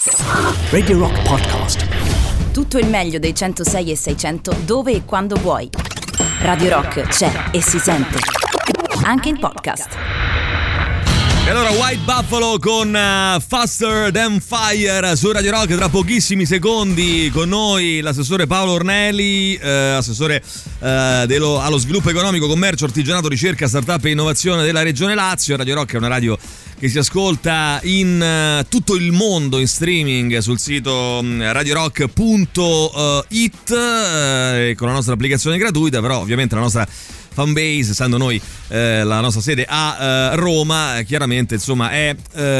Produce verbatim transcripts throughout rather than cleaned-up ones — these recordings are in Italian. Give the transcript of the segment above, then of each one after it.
Radio Rock Podcast. Tutto il meglio dei centosei e seicento dove e quando vuoi. Radio Rock c'è e si sente anche in podcast. E allora White Buffalo con uh, Faster Than Fire su Radio Rock. Tra pochissimi secondi con noi l'assessore Paolo Ornelli, eh, assessore eh, dello, allo sviluppo economico, commercio, artigianato, ricerca, startup e innovazione della Regione Lazio. Radio Rock è una radio che si ascolta in uh, tutto il mondo in streaming sul sito um, radiorock punto it uh, con la nostra applicazione gratuita, però ovviamente la nostra fanbase, essendo noi eh, la nostra sede a eh, Roma, chiaramente insomma è,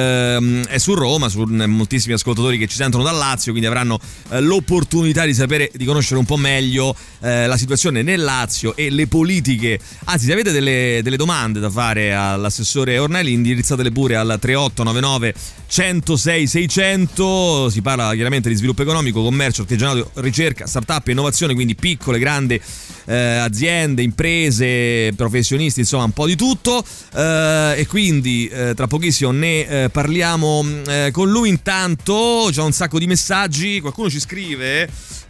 eh, è su Roma, su moltissimi ascoltatori che ci sentono dal Lazio, quindi avranno eh, l'opportunità di sapere, di conoscere un po' meglio eh, la situazione nel Lazio e le politiche. Anzi, se avete delle, delle domande da fare all'assessore Ornelli, indirizzatele pure al tre otto nove nove centosei seicento. Si parla chiaramente di sviluppo economico, commercio, artigianato, ricerca, startup e innovazione, quindi piccole, grandi eh, aziende, imprese, professionisti, insomma un po' di tutto, eh, e quindi eh, tra pochissimo ne eh, parliamo eh, con lui. Intanto c'è un sacco di messaggi, qualcuno ci scrive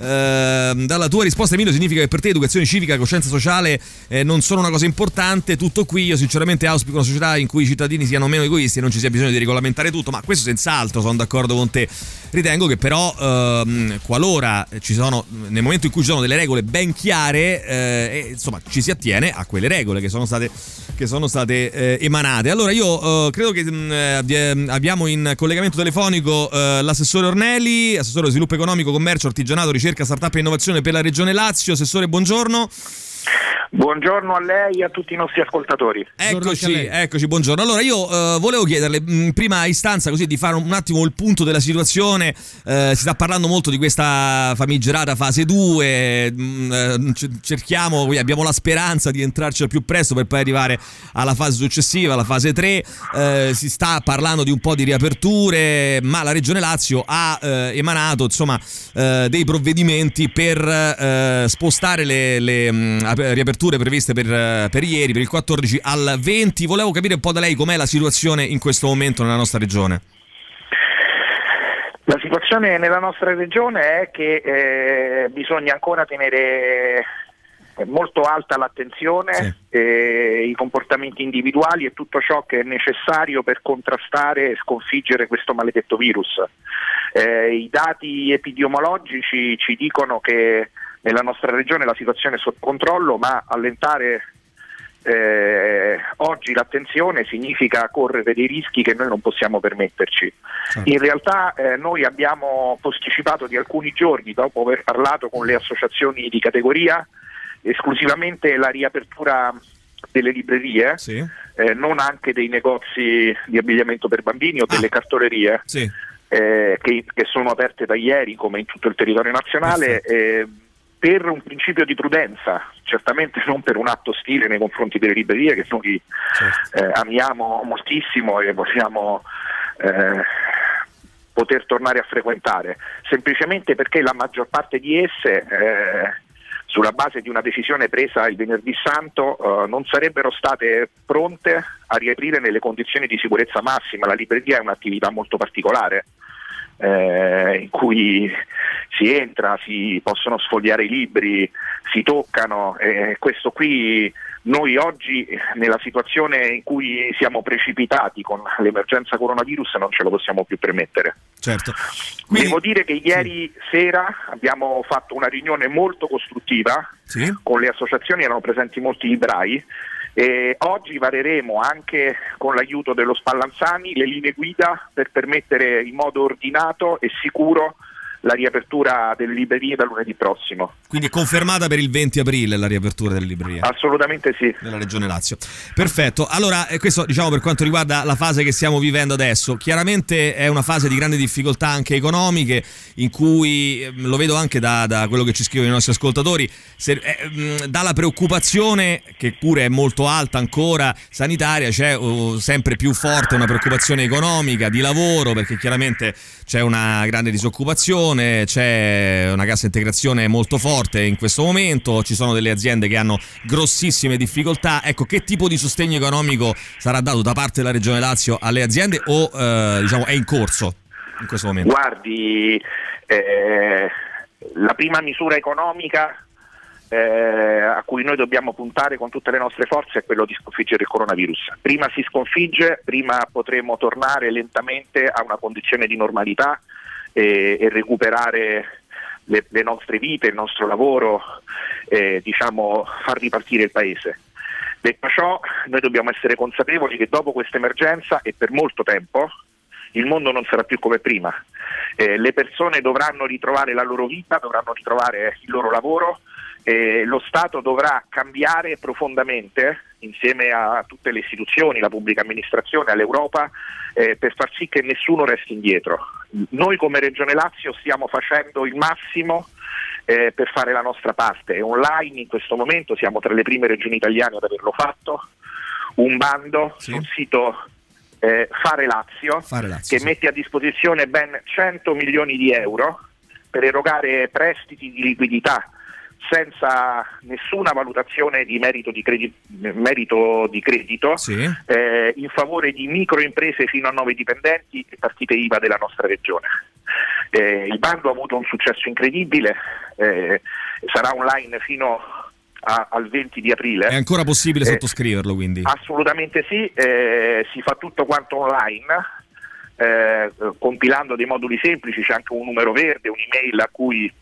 eh, dalla tua risposta Emilio significa che per te educazione civica e coscienza sociale eh, non sono una cosa importante, tutto qui. Io sinceramente auspico una società in cui i cittadini siano meno egoisti e non ci sia bisogno di regolamentare tutto, ma questo senz'altro sono d'accordo con te. Ritengo che però ehm, qualora ci sono, nel momento in cui ci sono delle regole ben chiare, eh, insomma ci si attiene a quelle regole che sono state che sono state eh, emanate. Allora io eh, credo che mh, abbiamo in collegamento telefonico eh, l'assessore Ornelli, assessore di sviluppo economico, commercio, artigianato, ricerca, startup e innovazione per la Regione Lazio. Assessore, buongiorno. Buongiorno a lei e a tutti i nostri ascoltatori. Eccoci, eccoci, buongiorno. Allora io uh, volevo chiederle in prima istanza così di fare un attimo il punto della situazione. Uh, si sta parlando molto di questa famigerata fase due, uh, cerchiamo, abbiamo la speranza di entrarci al più presto per poi arrivare alla fase successiva, la fase tre. Uh, si sta parlando di un po' di riaperture, ma la Regione Lazio ha uh, emanato insomma uh, dei provvedimenti per uh, spostare le, le um, riaperture previste per, per ieri, per il quattordici al venti. Volevo capire un po' da lei com'è la situazione in questo momento nella nostra regione. La situazione nella nostra regione è che eh, bisogna ancora tenere molto alta l'attenzione, sì. eh, i comportamenti individuali e tutto ciò che è necessario per contrastare e sconfiggere questo maledetto virus. Eh, i dati epidemiologici ci dicono che nella nostra regione la situazione è sotto controllo, ma allentare eh, oggi l'attenzione significa correre dei rischi che noi non possiamo permetterci. In realtà eh, noi abbiamo posticipato di alcuni giorni, dopo aver parlato con le associazioni di categoria, esclusivamente la riapertura delle librerie, sì. eh, non anche dei negozi di abbigliamento per bambini o delle ah. cartolerie, sì. eh, che, che sono aperte da ieri come in tutto il territorio nazionale, eh, per un principio di prudenza, certamente non per un atto ostile nei confronti delle librerie che noi certo. eh, amiamo moltissimo e vogliamo eh, poter tornare a frequentare, semplicemente perché la maggior parte di esse eh, sulla base di una decisione presa il venerdì santo eh, non sarebbero state pronte a riaprire nelle condizioni di sicurezza massima. La libreria è un'attività molto particolare, Eh, in cui si entra, si possono sfogliare i libri, si toccano, e eh, questo qui noi oggi nella situazione in cui siamo precipitati con l'emergenza coronavirus non ce lo possiamo più permettere. Certo. Quindi, devo dire che ieri sì. sera abbiamo fatto una riunione molto costruttiva, sì. con le associazioni, erano presenti molti librai. E oggi vareremo anche con l'aiuto dello Spallanzani le linee guida per permettere in modo ordinato e sicuro la riapertura delle librerie da lunedì prossimo. Quindi è confermata per il venti aprile la riapertura delle librerie? Assolutamente sì. Nella Regione Lazio. Perfetto. Allora, questo diciamo per quanto riguarda la fase che stiamo vivendo adesso. Chiaramente è una fase di grandi difficoltà anche economiche, in cui, lo vedo anche da, da quello che ci scrivono i nostri ascoltatori, se, eh, dalla preoccupazione, che pure è molto alta ancora, sanitaria, c'è uh, sempre più forte una preoccupazione economica, di lavoro, perché chiaramente c'è una grande disoccupazione, c'è una cassa integrazione molto forte in questo momento, ci sono delle aziende che hanno grossissime difficoltà. Ecco, che tipo di sostegno economico sarà dato da parte della Regione Lazio alle aziende o eh, diciamo è in corso? in questo momento? Guardi, eh, la prima misura economica eh, a cui noi dobbiamo puntare con tutte le nostre forze è quello di sconfiggere il coronavirus. Prima si sconfigge, prima potremo tornare lentamente a una condizione di normalità e, e recuperare le, le nostre vite, il nostro lavoro, eh, diciamo far ripartire il paese. Detto ciò, noi dobbiamo essere consapevoli che dopo questa emergenza e per molto tempo il mondo non sarà più come prima. Eh, le persone dovranno ritrovare la loro vita, dovranno ritrovare il loro lavoro, eh, lo Stato dovrà cambiare profondamente insieme a tutte le istituzioni, la pubblica amministrazione, all'Europa, eh, per far sì che nessuno resti indietro. Noi come Regione Lazio stiamo facendo il massimo eh, per fare la nostra parte. Online in questo momento siamo tra le prime regioni italiane ad averlo fatto, un bando sì. sul sito eh, Fare Lazio, Fare Lazio che sì. mette a disposizione ben cento milioni di euro per erogare prestiti di liquidità senza nessuna valutazione di merito di, credi- merito di credito sì. eh, in favore di microimprese fino a nove dipendenti e partite I V A della nostra regione. Eh, il bando ha avuto un successo incredibile, eh, sarà online fino a, al venti di aprile. È ancora possibile eh, sottoscriverlo quindi? Assolutamente sì, eh, si fa tutto quanto online, eh, compilando dei moduli semplici, c'è anche un numero verde, un'email a cui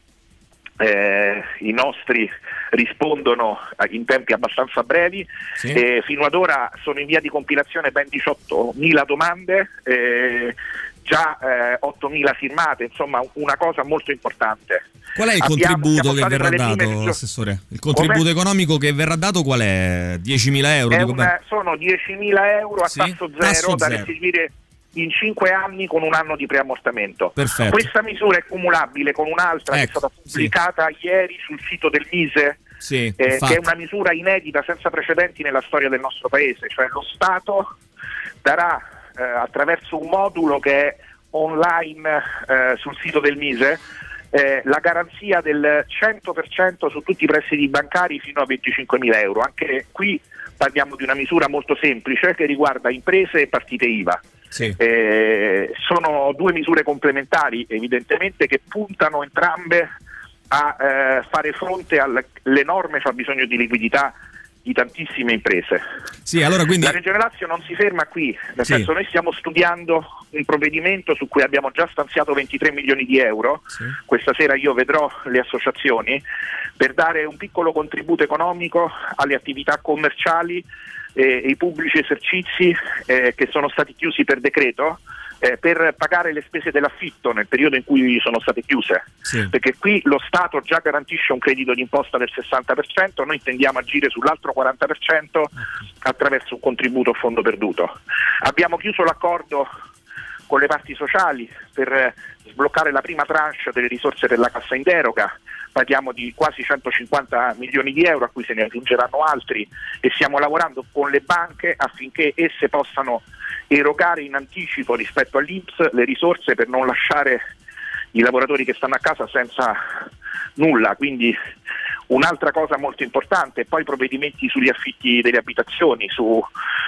Eh, i nostri rispondono in tempi abbastanza brevi. Sì. Eh, fino ad ora sono in via di compilazione ben diciottomila domande, eh, già eh, ottomila firmate, insomma una cosa molto importante. Qual è il Abbiamo, contributo che state verrà tra le prime dato, regioni- Assessore? Il contributo Come? economico che verrà dato qual è? diecimila euro? È Dico una, bene. sono diecimila euro a Sì? tasso zero Tasso da zero. restituire in cinque anni con un anno di preammortamento. Perfetto. Questa misura è cumulabile con un'altra che è Ecco, stata pubblicata sì. ieri sul sito del Mise, Sì, eh, che infatti. è una misura inedita senza precedenti nella storia del nostro paese, cioè lo Stato darà eh, attraverso un modulo che è online eh, sul sito del Mise eh, la garanzia del cento per cento su tutti i prestiti bancari fino a venticinquemila euro. Anche qui parliamo di una misura molto semplice che riguarda imprese e partite I V A. Sì. Eh, sono due misure complementari evidentemente che puntano entrambe a eh, fare fronte all'enorme fabbisogno di liquidità di tantissime imprese. Sì, allora quindi La Regione Lazio non si ferma qui, nel Sì. senso noi stiamo studiando un provvedimento su cui abbiamo già stanziato ventitré milioni di euro, Sì. questa sera io vedrò le associazioni, per dare un piccolo contributo economico alle attività commerciali e i pubblici esercizi eh, che sono stati chiusi per decreto, eh, per pagare le spese dell'affitto nel periodo in cui sono state chiuse, Sì. perché qui lo Stato già garantisce un credito d'imposta del sessanta per cento, noi intendiamo agire sull'altro quaranta per cento attraverso un contributo a fondo perduto. Abbiamo chiuso l'accordo con le parti sociali per sbloccare la prima tranche delle risorse per la cassa in deroga, parliamo di quasi centocinquanta milioni di euro a cui se ne aggiungeranno altri, e stiamo lavorando con le banche affinché esse possano erogare in anticipo rispetto all'I N P S le risorse per non lasciare i lavoratori che stanno a casa senza nulla. Quindi un'altra cosa molto importante, poi provvedimenti sugli affitti delle abitazioni, su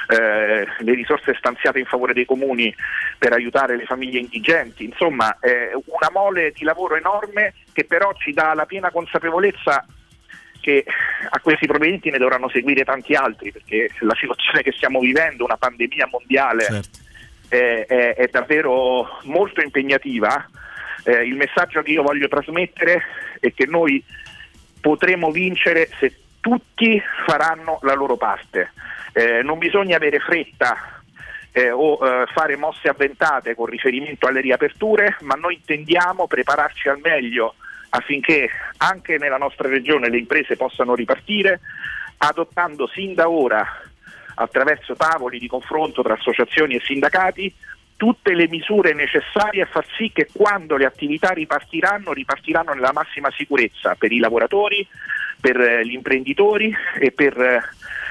eh, le risorse stanziate in favore dei comuni per aiutare le famiglie indigenti, insomma eh, una mole di lavoro enorme che però ci dà la piena consapevolezza che a questi provvedimenti ne dovranno seguire tanti altri, perché la situazione che stiamo vivendo, una pandemia mondiale, Certo. è, è, è davvero molto impegnativa. Eh, il messaggio che io voglio trasmettere è che noi potremo vincere se tutti faranno la loro parte. Eh, non bisogna avere fretta eh, o eh, fare mosse avventate con riferimento alle riaperture, ma noi intendiamo prepararci al meglio affinché anche nella nostra regione le imprese possano ripartire, adottando sin da ora, attraverso tavoli di confronto tra associazioni e sindacati, tutte le misure necessarie a far sì che quando le attività ripartiranno, ripartiranno nella massima sicurezza per i lavoratori, per eh, gli imprenditori e per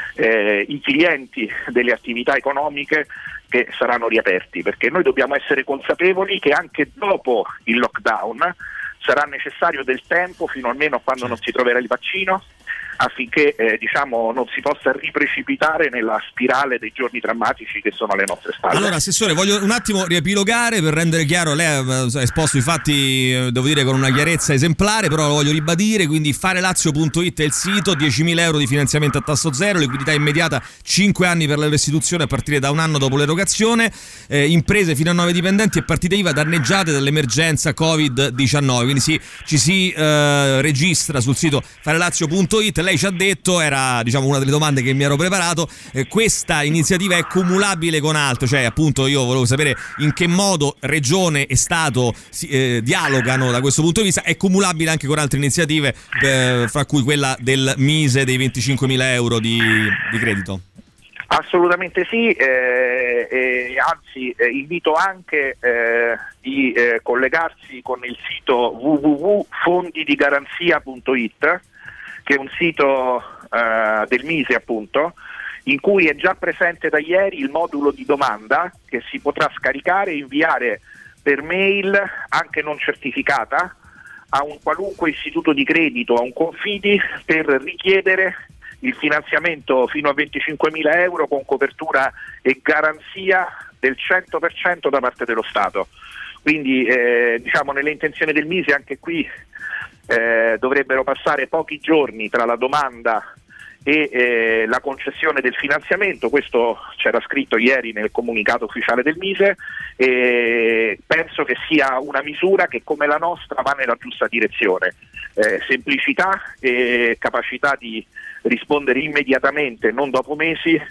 eh, i clienti delle attività economiche che saranno riaperti, perché noi dobbiamo essere consapevoli che anche dopo il lockdown sarà necessario del tempo, fino almeno a quando non si troverà il vaccino, affinché eh, diciamo non si possa riprecipitare nella spirale dei giorni drammatici che sono alle nostre spalle. Allora Assessore, voglio un attimo riepilogare per rendere chiaro, lei ha esposto i fatti, devo dire, con una chiarezza esemplare, però lo voglio ribadire, quindi farelazio punto it è il sito, diecimila euro di finanziamento a tasso zero, liquidità immediata, cinque anni per la restituzione a partire da un anno dopo l'erogazione, eh, imprese fino a nove dipendenti e partite I V A danneggiate dall'emergenza covid diciannove, quindi si, ci si eh, registra sul sito farelazio punto it. Lei ci ha detto, era diciamo una delle domande che mi ero preparato, eh, questa iniziativa è cumulabile con altre, cioè appunto io volevo sapere in che modo Regione e Stato si, eh, dialogano da questo punto di vista, è cumulabile anche con altre iniziative, eh, fra cui quella del Mise dei venticinquemila euro di, di credito? Assolutamente sì, eh, eh, anzi eh, invito anche eh, di eh, collegarsi con il sito w w w punto fondi di garanzia punto it, che è un sito eh, del Mise appunto, in cui è già presente da ieri il modulo di domanda che si potrà scaricare e inviare per mail anche non certificata a un qualunque istituto di credito, a un Confidi, per richiedere il finanziamento fino a venticinquemila euro con copertura e garanzia del cento per cento da parte dello Stato. Quindi eh, diciamo nelle intenzioni del Mise anche qui eh, dovrebbero passare pochi giorni tra la domanda e eh, la concessione del finanziamento. Questo c'era scritto ieri nel comunicato ufficiale del Mise, e penso che sia una misura che come la nostra va nella giusta direzione, eh, semplicità e capacità di rispondere immediatamente, non dopo mesi,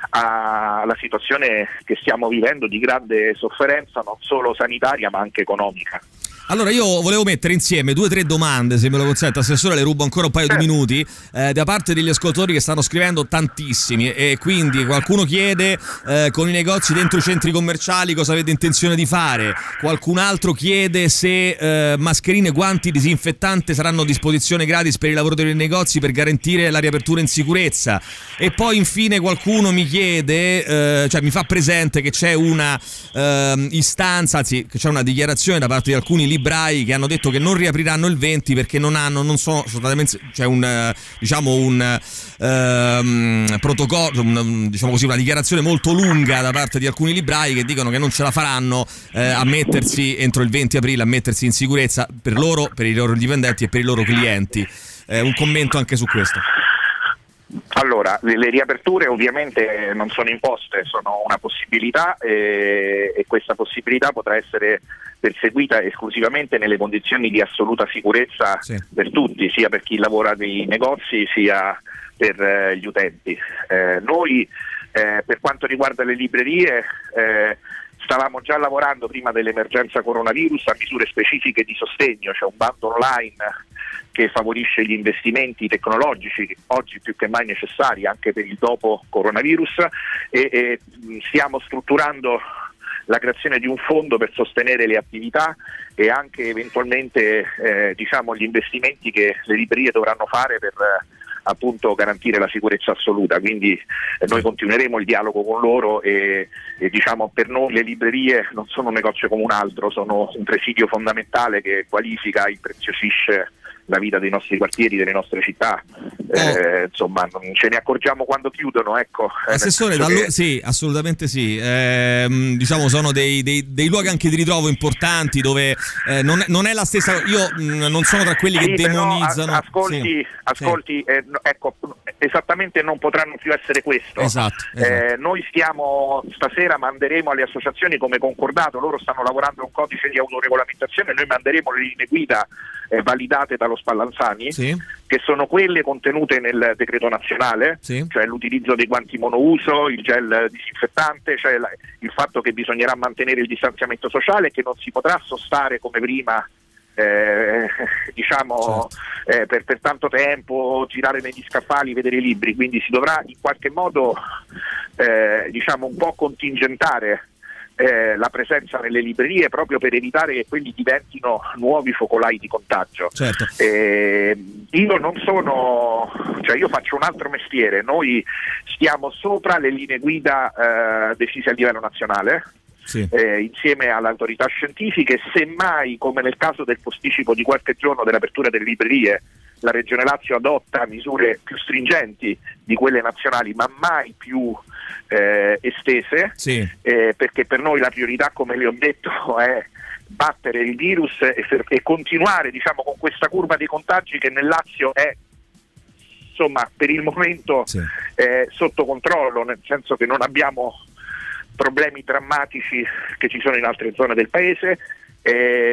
alla situazione che stiamo vivendo di grande sofferenza non solo sanitaria ma anche economica. Allora io volevo mettere insieme due o tre domande, se me lo consente Assessore, le rubo ancora un paio di minuti, eh, da parte degli ascoltatori che stanno scrivendo tantissimi, e quindi qualcuno chiede eh, con i negozi dentro i centri commerciali cosa avete intenzione di fare, qualcun altro chiede se eh, mascherine, guanti, disinfettante saranno a disposizione gratis per i lavoratori dei negozi per garantire la riapertura in sicurezza, e poi infine qualcuno mi chiede, eh, cioè mi fa presente che c'è una eh, istanza, anzi che c'è una dichiarazione da parte di alcuni libri librai che hanno detto che non riapriranno il venti perché non hanno, non sono assolutamente, c'è un diciamo un ehm, protocollo, un, diciamo così, una dichiarazione molto lunga da parte di alcuni librai che dicono che non ce la faranno eh, a mettersi entro il venti aprile, a mettersi in sicurezza per loro, per i loro dipendenti e per i loro clienti. Eh, un commento anche su questo. Allora, le, le riaperture ovviamente non sono imposte, sono una possibilità, e, e questa possibilità potrà essere perseguita esclusivamente nelle condizioni di assoluta sicurezza, sì, per tutti, sia per chi lavora nei negozi sia per eh, gli utenti. Eh, noi eh, per quanto riguarda le librerie eh, stavamo già lavorando prima dell'emergenza coronavirus a misure specifiche di sostegno, c'è un bando online che favorisce gli investimenti tecnologici, oggi più che mai necessari anche per il dopo coronavirus, e, e stiamo strutturando la creazione di un fondo per sostenere le attività e anche eventualmente eh, diciamo gli investimenti che le librerie dovranno fare per eh, appunto garantire la sicurezza assoluta. Quindi eh, noi continueremo il dialogo con loro e, e diciamo per noi le librerie non sono un negozio come un altro, sono un presidio fondamentale che qualifica e impreziosisce la vita dei nostri quartieri, delle nostre città, eh, insomma non ce ne accorgiamo quando chiudono, ecco. Assessore, dallo... che... sì, assolutamente sì, eh, diciamo sono dei, dei, dei luoghi anche di ritrovo importanti dove eh, non, è, non è la stessa, io mh, non sono tra quelli sì, che demonizzano. A, ascolti, sì, ascolti sì. Eh, ecco, esattamente non potranno più essere questo. Esatto, esatto. Eh, noi stiamo, stasera manderemo alle associazioni come concordato, loro stanno lavorando a un codice di autoregolamentazione, noi manderemo le linee guida eh, validate dallo Spallanzani, sì, che sono quelle contenute nel decreto nazionale, sì, cioè l'utilizzo dei guanti monouso, il gel disinfettante, cioè la, il fatto che bisognerà mantenere il distanziamento sociale e che non si potrà sostare come prima eh, diciamo certo. eh, per, per tanto tempo, girare negli scaffali, vedere i libri, quindi si dovrà in qualche modo eh, diciamo un po' contingentare Eh, la presenza nelle librerie proprio per evitare che quelli diventino nuovi focolai di contagio. Certo. Eh, io non sono, cioè io faccio un altro mestiere, noi stiamo sopra le linee guida eh, decise a livello nazionale, sì, eh, insieme alle autorità scientifiche, semmai come nel caso del posticipo di qualche giorno dell'apertura delle librerie la Regione Lazio adotta misure più stringenti di quelle nazionali, ma mai più eh, estese, sì. eh, perché per noi la priorità, come le ho detto, è battere il virus e, fer- e continuare, diciamo, con questa curva dei contagi che nel Lazio è, insomma, per il momento sì. eh, sotto controllo, nel senso che non abbiamo problemi drammatici che ci sono in altre zone del paese. Eh,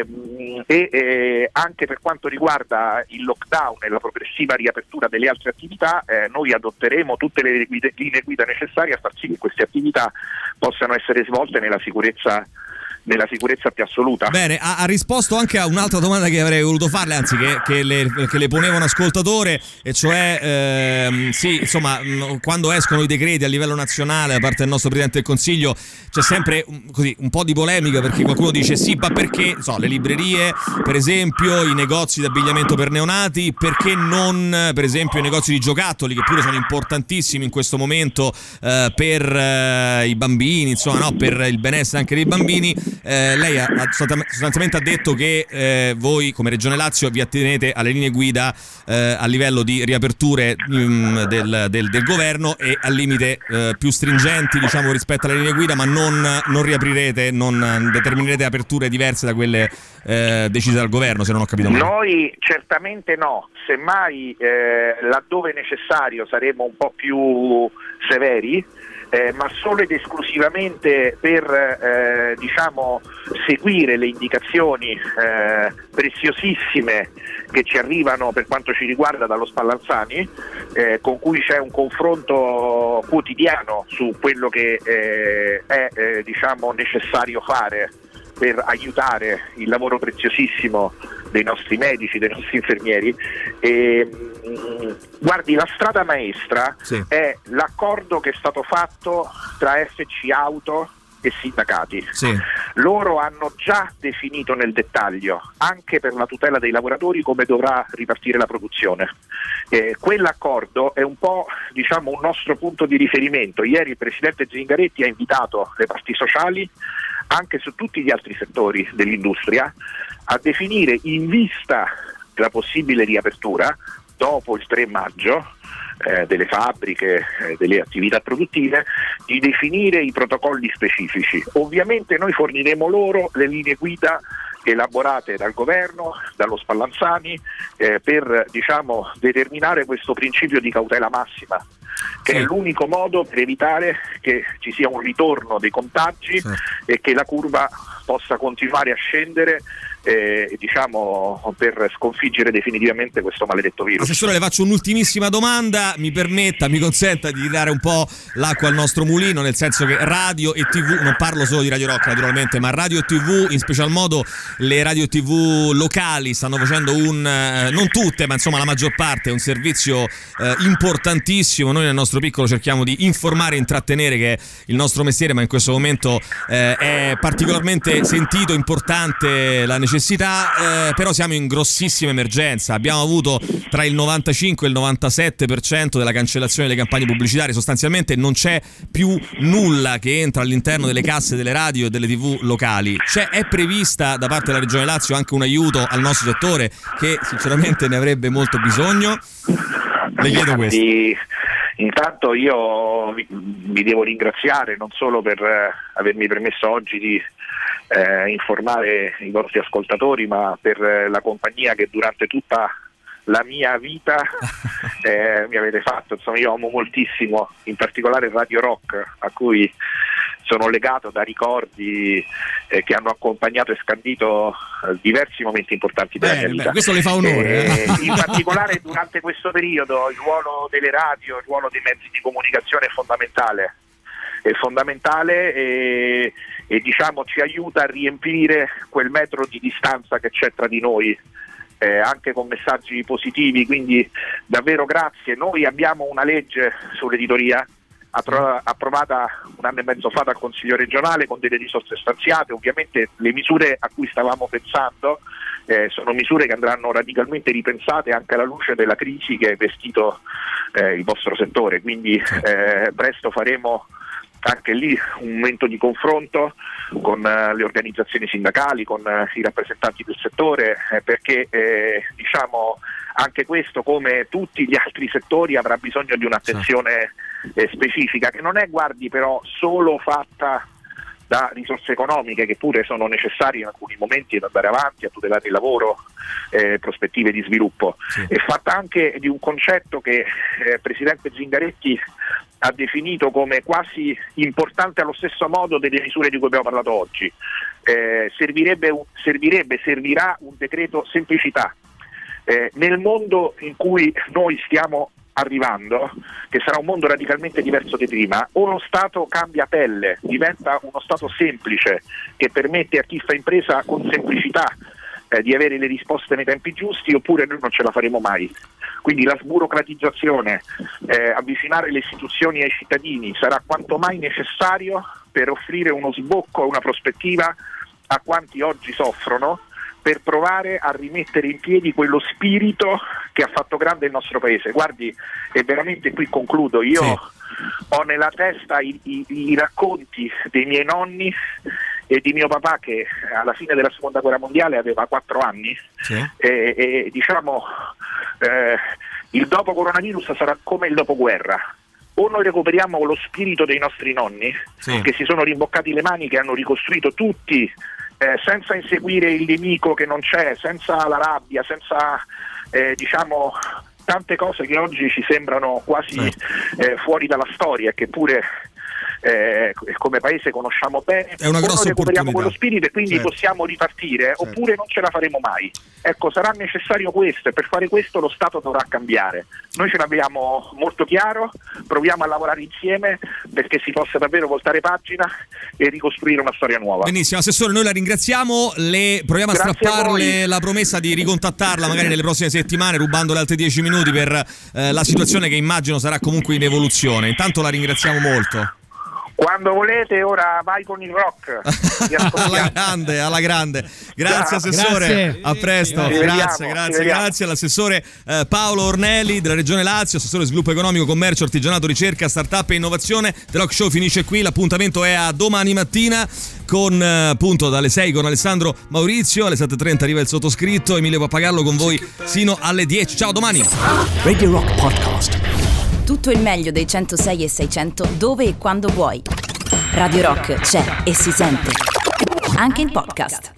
e eh, anche per quanto riguarda il lockdown e la progressiva riapertura delle altre attività, eh, noi adotteremo tutte le guide, linee guida necessarie a far sì che queste attività possano essere svolte nella sicurezza nella sicurezza più assoluta. Bene, ha, ha risposto anche a un'altra domanda che avrei voluto farle, anzi che, che, le, che le poneva un ascoltatore, e cioè ehm, sì, insomma, quando escono i decreti a livello nazionale da parte del nostro Presidente del Consiglio c'è sempre così un po' di polemica, perché qualcuno dice sì, ma perché so, le librerie, per esempio, i negozi di abbigliamento per neonati, perché non per esempio i negozi di giocattoli, che pure sono importantissimi in questo momento eh, per eh, i bambini, insomma, no, per il benessere anche dei bambini. Eh, lei ha, ha sostanzialmente ha detto che eh, voi come Regione Lazio vi attenete alle linee guida eh, a livello di riaperture mh, del, del, del governo e al limite eh, più stringenti, diciamo, rispetto alle linee guida, ma non, non riaprirete, non determinerete aperture diverse da quelle eh, decise dal governo, se non ho capito male. Noi certamente no, semmai eh, laddove necessario saremo un po' più severi, Eh, ma solo ed esclusivamente per eh, diciamo seguire le indicazioni eh, preziosissime che ci arrivano per quanto ci riguarda dallo Spallanzani, eh, con cui c'è un confronto quotidiano su quello che eh, è eh, diciamo necessario fare per aiutare il lavoro preziosissimo dei nostri medici, dei nostri infermieri. E, mh, guardi, la strada maestra sì. è l'accordo che è stato fatto tra F C Auto e sindacati. Sì. Loro hanno già definito nel dettaglio, anche per la tutela dei lavoratori, come dovrà ripartire la produzione. Eh, quell'accordo è un po', diciamo, un nostro punto di riferimento. Ieri il Presidente Zingaretti ha invitato le parti sociali, anche su tutti gli altri settori dell'industria, a definire, in vista della possibile riapertura dopo il tre maggio eh, delle fabbriche, eh, delle attività produttive, di definire i protocolli specifici. Ovviamente noi forniremo loro le linee guida elaborate dal governo, dallo Spallanzani, eh, per diciamo determinare questo principio di cautela massima, che sì. è l'unico modo per evitare che ci sia un ritorno dei contagi sì. e che la curva possa continuare a scendere, eh, diciamo, per sconfiggere definitivamente questo maledetto virus. Assessore, le faccio un'ultimissima domanda, mi permetta, mi consenta di dare un po' l'acqua al nostro mulino, nel senso che radio e tivù, non parlo solo di Radio Rock naturalmente, ma radio e tivù, in special modo le radio e tivù locali, stanno facendo un, eh, non tutte, ma insomma la maggior parte, un servizio eh, importantissimo. Noi nel nostro piccolo cerchiamo di informare e intrattenere, che è il nostro mestiere, ma in questo momento eh, è particolarmente sentito, importante la necessità, eh, però siamo in grossissima emergenza. Abbiamo avuto tra il novantacinque e il novantasette per cento della cancellazione delle campagne pubblicitarie, sostanzialmente non c'è più nulla che entra all'interno delle casse delle radio e delle tivù locali. C'è, è prevista da parte della Regione Lazio anche un aiuto al nostro settore, che sinceramente ne avrebbe molto bisogno? Le chiedo questo. Intanto io vi, vi devo ringraziare non solo per eh, avermi permesso oggi di eh, informare i vostri ascoltatori, ma per eh, la compagnia che durante tutta la mia vita eh, mi avete fatto. Insomma, io amo moltissimo, in particolare Radio Rock, a cui sono legato da ricordi eh, che hanno accompagnato e scandito eh, diversi momenti importanti della beh, mia vita. Beh, questo le fa onore. Eh, in particolare durante questo periodo il ruolo delle radio, il ruolo dei mezzi di comunicazione è fondamentale. È fondamentale e, e diciamo ci aiuta a riempire quel metro di distanza che c'è tra di noi. Eh, anche con messaggi positivi, quindi davvero grazie. Noi abbiamo una legge sull'editoria attro- approvata un anno e mezzo fa dal Consiglio regionale con delle risorse stanziate. Ovviamente le misure a cui stavamo pensando eh, sono misure che andranno radicalmente ripensate anche alla luce della crisi che ha investito eh, il vostro settore, quindi eh, presto faremo anche lì un momento di confronto con uh, le organizzazioni sindacali, con uh, i rappresentanti del settore, eh, perché eh, diciamo anche questo, come tutti gli altri settori, avrà bisogno di un'attenzione eh, specifica, che non è, guardi, però solo fatta da risorse economiche, che pure sono necessarie in alcuni momenti ad andare avanti, a tutelare il lavoro, eh, prospettive di sviluppo. Sì. È fatta anche di un concetto che il eh, Presidente Zingaretti ha definito come quasi importante allo stesso modo delle misure di cui abbiamo parlato oggi. Eh, servirebbe, un, servirebbe, servirà un decreto semplicità. Eh, nel mondo in cui noi stiamo arrivando, che sarà un mondo radicalmente diverso di prima, o lo Stato cambia pelle, diventa uno Stato semplice che permette a chi fa impresa con semplicità eh, di avere le risposte nei tempi giusti, oppure noi non ce la faremo mai. Quindi la sburocratizzazione, eh, avvicinare le istituzioni ai cittadini sarà quanto mai necessario per offrire uno sbocco e una prospettiva a quanti oggi soffrono, per provare a rimettere in piedi quello spirito che ha fatto grande il nostro paese. Guardi, e veramente qui concludo, io sì. ho nella testa i, i, i racconti dei miei nonni e di mio papà, che alla fine della seconda guerra mondiale aveva quattro anni, sì. e, e diciamo eh, il dopo coronavirus sarà come il dopoguerra. O noi recuperiamo lo spirito dei nostri nonni, sì. che si sono rimboccati le maniche e hanno ricostruito tutti, Eh, senza inseguire il nemico che non c'è, senza la rabbia, senza eh, diciamo tante cose che oggi ci sembrano quasi eh, fuori dalla storia, che pure eh, come paese conosciamo bene. È una grossa o noi recuperiamo opportunità. Quello spirito e quindi certo. possiamo ripartire, certo. oppure non ce la faremo mai. Ecco, sarà necessario questo, e per fare questo lo Stato dovrà cambiare. Noi ce l'abbiamo molto chiaro, proviamo a lavorare insieme perché si possa davvero voltare pagina e ricostruire una storia nuova. Benissimo, Assessore, noi la ringraziamo, le proviamo a Grazie strapparle a la promessa di ricontattarla magari nelle prossime settimane, rubandole altri dieci minuti per eh, la situazione che immagino sarà comunque in evoluzione. Intanto la ringraziamo molto. Quando volete, ora vai con il rock. alla grande, alla grande. Grazie Assessore, grazie. A presto. Ci Grazie, vediamo, grazie, grazie all'assessore eh, Paolo Ornelli della Regione Lazio, assessore sviluppo economico, commercio, artigianato, ricerca, startup e innovazione. The Rock Show finisce qui, l'appuntamento è a domani mattina con eh, appunto dalle sei con Alessandro Maurizio, alle sette e trenta arriva il sottoscritto, Emilio Pappagallo con voi sino alle dieci. Ciao, domani. Radio Rock Podcast. Tutto il meglio dei centosei e seicento dove e quando vuoi. Radio Rock c'è e si sente. Anche in podcast.